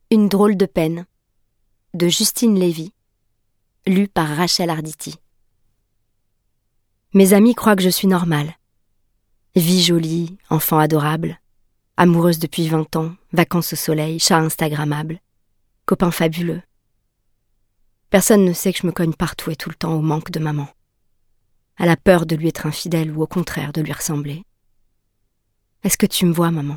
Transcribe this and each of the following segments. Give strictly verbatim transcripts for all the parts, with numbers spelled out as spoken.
Une drôle de peine, de Justine Lévy, lu par Rachel Arditi. Mes amis croient que je suis normale. Vie jolie, enfant adorable, amoureuse depuis vingt ans, vacances au soleil, chat instagrammable, copain fabuleux. Personne ne sait que je me cogne partout et tout le temps au manque de maman. À la peur de lui être infidèle ou au contraire de lui ressembler. Est-ce que tu me vois, maman ?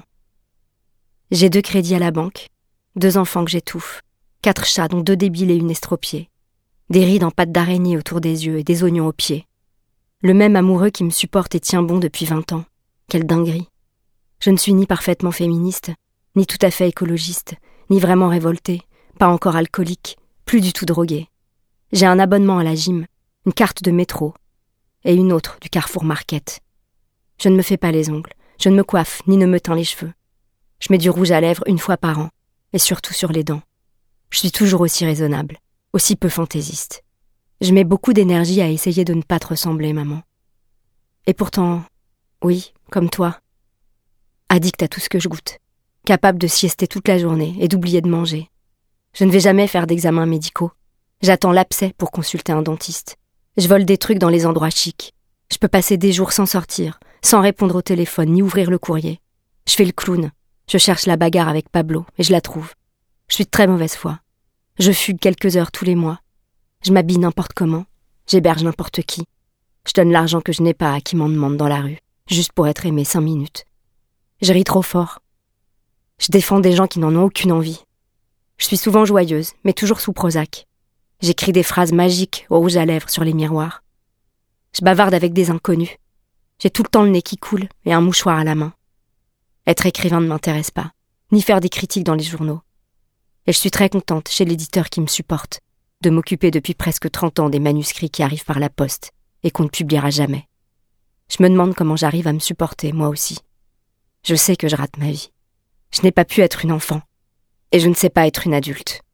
J'ai deux crédits à la banque, deux enfants que j'étouffe, quatre chats dont deux débiles et une estropiée, des rides en pâte d'araignée autour des yeux et des oignons aux pieds. Le même amoureux qui me supporte et tient bon depuis vingt ans. Quelle dinguerie. Je ne suis ni parfaitement féministe, ni tout à fait écologiste, ni vraiment révoltée, pas encore alcoolique, plus du tout droguée. J'ai un abonnement à la gym, une carte de métro et une autre du Carrefour Market. Je ne me fais pas les ongles, je ne me coiffe ni ne me teins les cheveux. Je mets du rouge à lèvres une fois par an, et surtout sur les dents. Je suis toujours aussi raisonnable, aussi peu fantaisiste. Je mets beaucoup d'énergie à essayer de ne pas te ressembler, maman. Et pourtant, oui, comme toi, addict à tout ce que je goûte, capable de siester toute la journée et d'oublier de manger. Je ne vais jamais faire d'examens médicaux. J'attends l'abcès pour consulter un dentiste. Je vole des trucs dans les endroits chics. Je peux passer des jours sans sortir, sans répondre au téléphone ni ouvrir le courrier. Je fais le clown. Je cherche la bagarre avec Pablo et je la trouve. Je suis de très mauvaise foi. Je fugue quelques heures tous les mois. Je m'habille n'importe comment. J'héberge n'importe qui. Je donne l'argent que je n'ai pas à qui m'en demande dans la rue, juste pour être aimé cinq minutes. Je ris trop fort. Je défends des gens qui n'en ont aucune envie. Je suis souvent joyeuse, mais toujours sous Prozac. J'écris des phrases magiques au rouge à lèvres sur les miroirs. Je bavarde avec des inconnus. J'ai tout le temps le nez qui coule et un mouchoir à la main. Être écrivain ne m'intéresse pas, ni faire des critiques dans les journaux. Et je suis très contente, chez l'éditeur qui me supporte, de m'occuper depuis presque trente ans des manuscrits qui arrivent par la poste et qu'on ne publiera jamais. Je me demande comment j'arrive à me supporter, moi aussi. Je sais que je rate ma vie. Je n'ai pas pu être une enfant, et je ne sais pas être une adulte.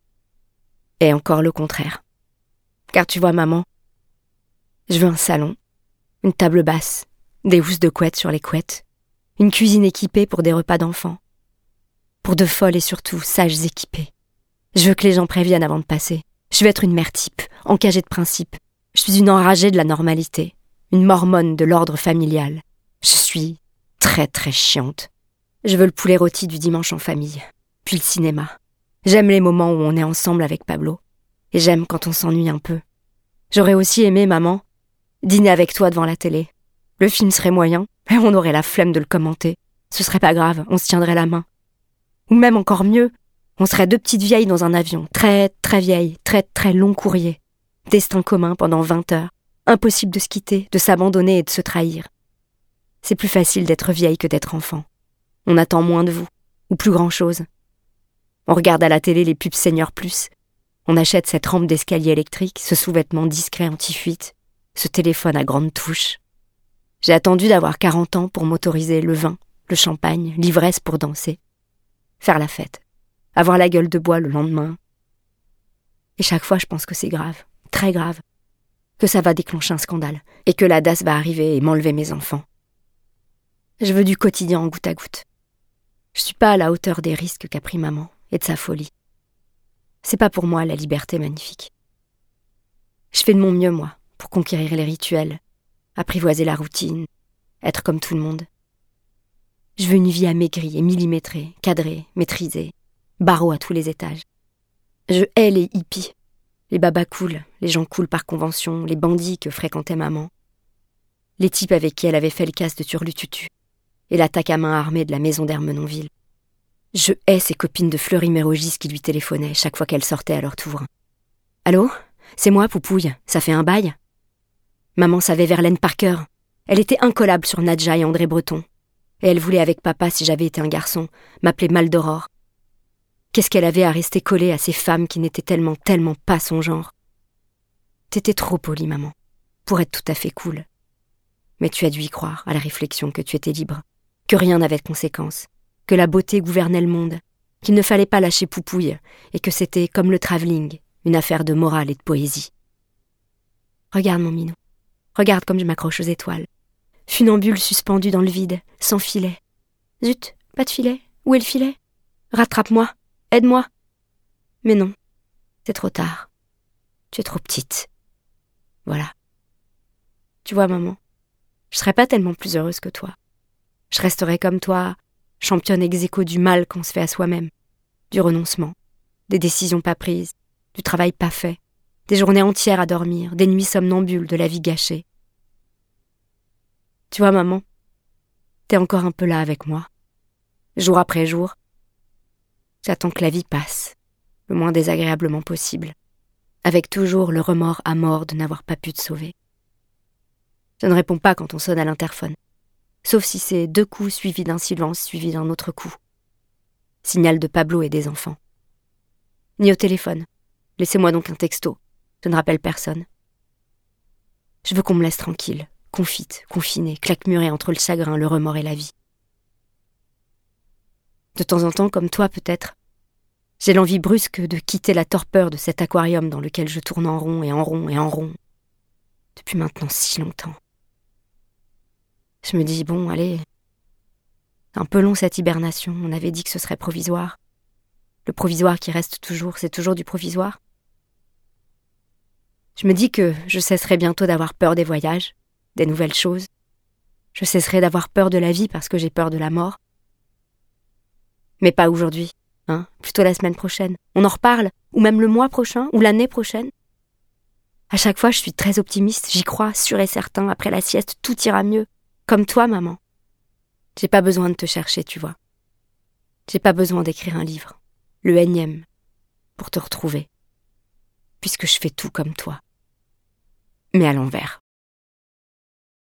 Et encore le contraire. Car tu vois, maman, je veux un salon, une table basse, des housses de couette sur les couettes, une cuisine équipée pour des repas d'enfants. Pour de folles et surtout sages équipées. Je veux que les gens préviennent avant de passer. Je veux être une mère type, encagée de principes. Je suis une enragée de la normalité, une mormone de l'ordre familial. Je suis très très chiante. Je veux le poulet rôti du dimanche en famille, puis le cinéma. J'aime les moments où on est ensemble avec Pablo, et j'aime quand on s'ennuie un peu. J'aurais aussi aimé, maman, dîner avec toi devant la télé. Le film serait moyen, et on aurait la flemme de le commenter. Ce serait pas grave, on se tiendrait la main. Ou même encore mieux, on serait deux petites vieilles dans un avion, très très vieilles, très très long courrier. Destin commun pendant vingt heures. Impossible de se quitter, de s'abandonner et de se trahir. C'est plus facile d'être vieille que d'être enfant. On attend moins de vous, ou plus grand-chose. On regarde à la télé les pubs Seigneur Plus. On achète cette rampe d'escalier électrique, ce sous-vêtement discret anti-fuite, ce téléphone à grande touche. J'ai attendu d'avoir quarante ans pour m'autoriser le vin, le champagne, l'ivresse pour danser. Faire la fête. Avoir la gueule de bois le lendemain. Et chaque fois, je pense que c'est grave, très grave. Que ça va déclencher un scandale. Et que la D A S va arriver et m'enlever mes enfants. Je veux du quotidien en goutte à goutte. Je suis pas à la hauteur des risques qu'a pris maman et de sa folie. C'est pas pour moi la liberté magnifique. Je fais de mon mieux, moi, pour conquérir les rituels, apprivoiser la routine, être comme tout le monde. Je veux une vie amaigrie et millimétrée, cadrée, maîtrisée, barreaux à tous les étages. Je hais les hippies, les babas cool, les gens cool par convention, les bandits que fréquentait maman, les types avec qui elle avait fait le casse de Turlututu et l'attaque à main armée de la maison d'Ermenonville. Je hais ces copines de Fleury-Mérogis qui lui téléphonaient chaque fois qu'elle sortait à leur tour. « Allô ? C'est moi, Poupouille, ça fait un bail ?» Maman savait Verlaine par cœur. Elle était incollable sur Nadja et André Breton. Et elle voulait avec papa, si j'avais été un garçon, m'appeler Maldoror. Qu'est-ce qu'elle avait à rester collée à ces femmes qui n'étaient tellement, tellement pas son genre. T'étais trop polie, maman, pour être tout à fait cool. Mais tu as dû y croire, à la réflexion que tu étais libre, que rien n'avait de conséquences, que la beauté gouvernait le monde, qu'il ne fallait pas lâcher Poupouille, et que c'était, comme le travelling, une affaire de morale et de poésie. Regarde mon minou, regarde comme je m'accroche aux étoiles. Funambule suspendue dans le vide, sans filet. Zut, pas de filet, où est le filet ? Rattrape-moi, aide-moi. Mais non, c'est trop tard. Tu es trop petite. Voilà. Tu vois, maman, je serais pas tellement plus heureuse que toi. Je resterais comme toi, championne ex aequo du mal qu'on se fait à soi-même, du renoncement, des décisions pas prises, du travail pas fait, des journées entières à dormir, des nuits somnambules de la vie gâchée. Tu vois, maman, t'es encore un peu là avec moi. Jour après jour, j'attends que la vie passe, le moins désagréablement possible, avec toujours le remords à mort de n'avoir pas pu te sauver. Je ne réponds pas quand on sonne à l'interphone, sauf si c'est deux coups suivis d'un silence suivi d'un autre coup. Signal de Pablo et des enfants. Ni au téléphone. Laissez-moi donc un texto. Je ne rappelle personne. Je veux qu'on me laisse tranquille, confite, confinée, claquemurée entre le chagrin, le remords et la vie. De temps en temps, comme toi peut-être, j'ai l'envie brusque de quitter la torpeur de cet aquarium dans lequel je tourne en rond et en rond et en rond, depuis maintenant si longtemps. Je me dis, bon, allez, c'est un peu long cette hibernation, on avait dit que ce serait provisoire. Le provisoire qui reste toujours, c'est toujours du provisoire. Je me dis que je cesserai bientôt d'avoir peur des voyages, des nouvelles choses. Je cesserai d'avoir peur de la vie parce que j'ai peur de la mort. Mais pas aujourd'hui, hein, plutôt la semaine prochaine. On en reparle, ou même le mois prochain, ou l'année prochaine. À chaque fois, je suis très optimiste, j'y crois, sûr et certain, après la sieste, tout ira mieux. Comme toi, maman. J'ai pas besoin de te chercher, tu vois. J'ai pas besoin d'écrire un livre, le énième, pour te retrouver. Puisque je fais tout comme toi. Mais à l'envers.